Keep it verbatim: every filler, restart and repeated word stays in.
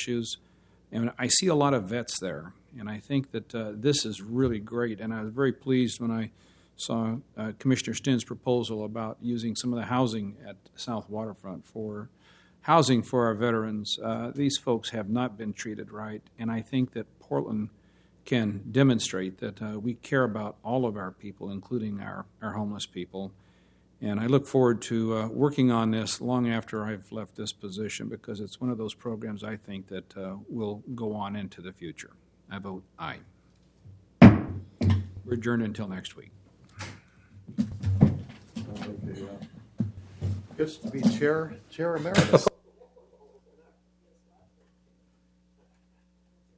issues. And I see a lot of vets there, and I think that uh, this is really great. And I was very pleased when I saw uh, Commissioner Stinn's proposal about using some of the housing at South Waterfront for housing for our veterans. Uh, these folks have not been treated right, and I think that Portland can demonstrate that uh, we care about all of our people, including our, our homeless people. And I look forward to uh, working on this long after I've left this position, because it's one of those programs I think that uh, will go on into the future. I vote aye. We're adjourned until next week. Gets to be chair, chair emeritus.